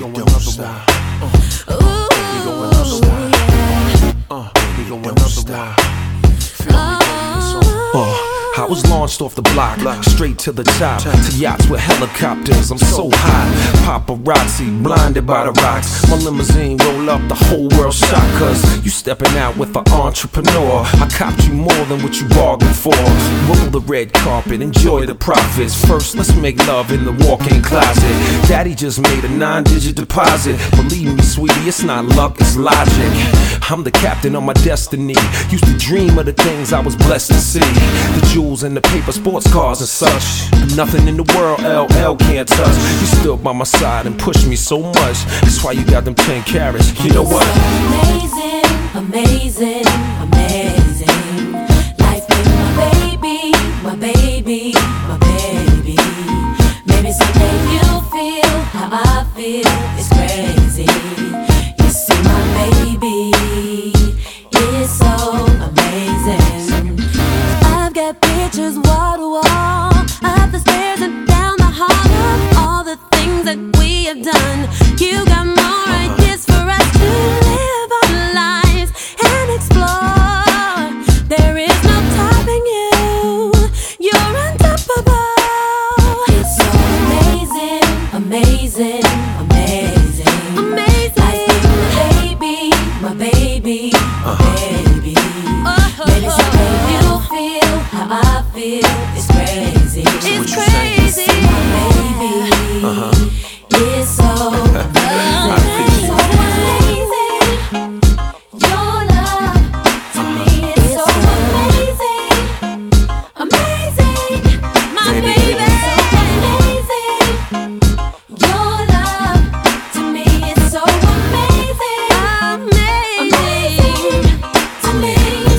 don't stop. Baby, don't stop. Baby, don't stop. Feel me, baby, it's on. I was launched off the block, straight to the top, to yachts with helicopters. I'm so high, paparazzi, blinded by the rocks. My limousine roll up, the whole world shocked, cause you stepping out with an entrepreneur. I copped you more than what you bargained for. Roll the red carpet, enjoy the profits. First, let's make love in the walk-in closet. Daddy just made a 9-digit deposit. Believe me, sweetie, it's not luck, it's logic. I'm the captain of my destiny. Used to dream of the things I was blessed to see. The jewels and the paper, sports cars and such. Nothing in the world LL can't touch. You still by my side and push me so much. That's why you got them 10 carats. You know what? Amazing, amazing, amazing. Life with my baby, my baby, my baby. Maybe someday you'll feel how I feel. It's crazy. You see my baby, it's so amazing. I've got pictures wall to wall, up the stairs and down the hall of all the things that we have done. You got more ideas for us to live our lives and explore. There is no topping you. You're unstoppable. It's so amazing, amazing, amazing, amazing. Life with my baby, my baby, my baby. Maybe someday you'll feel how I feel. It's crazy. It's crazy. My baby. It's so amazing. So amazing. Your love to me is so amazing. Amazing. My baby. So amazing. Your love to me is so amazing. Amazing. To me.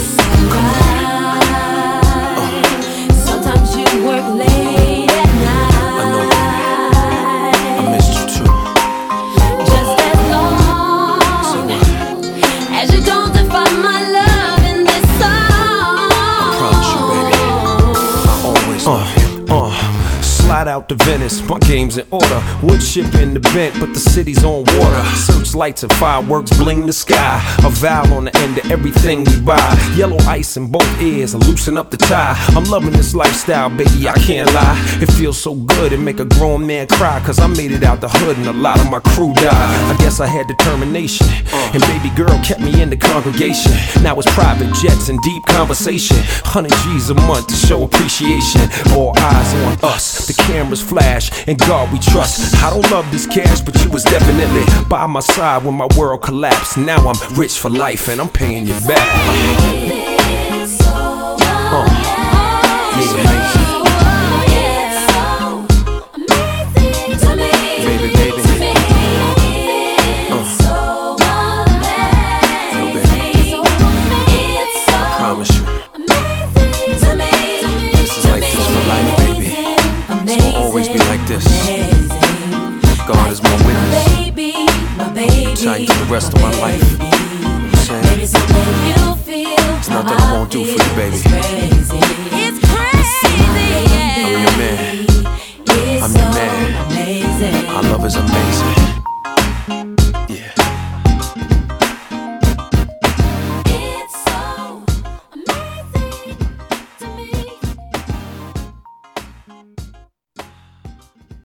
Sometimes you work late at night. I know, baby. I missed you too. Just as long as you don't define my love in this song. I promise you, baby, I always love you. Slide out to Venice, my game's in order. Wood ship in the vent, but the city's on water. Searchlights and fireworks bling the sky. A vowel on the end of everything we buy. Yellow ice in both ears, loosen up the tie. I'm loving this lifestyle, baby, I can't lie. It feels so good, it make a grown man cry. Cause I made it out the hood and a lot of my crew died. I guess I had determination, and baby girl kept me in the congregation. Now it's private jets and deep conversation. 100 G's a month to show appreciation. All eyes on us, the cameras flash, and God we trust. I don't love this cash, but you was definitely by my side when my world collapsed. Now I'm rich for life and I'm paying you back. It's so It's amazing. amazing to me. Baby, baby. To me. It's so amazing. So it's so Promise you, amazing to me. this is like this for life, baby. It's gonna always be like this. God is my witness. I'm tight for the rest of my life. You know what I'm saying? There's nothing I won't do for you, baby. It's crazy. I'm your man. I'm your man. Our love is amazing.